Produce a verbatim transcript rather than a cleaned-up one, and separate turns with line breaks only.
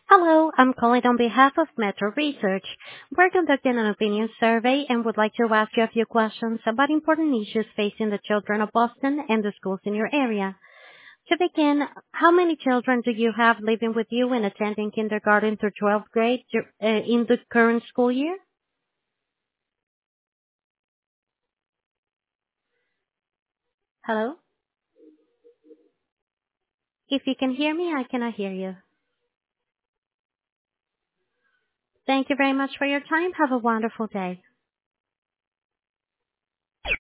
Hello, I'm calling on behalf of Metro Research. We're conducting an opinion survey and would like to ask you a few questions about important issues facing the children of Boston and the schools in your area. To begin, how many children do you have living with you and attending kindergarten through twelfth grade dur- uh, in the current school year? Hello? If you can hear me, I cannot hear you. Thank you very much for your time. Have a wonderful day.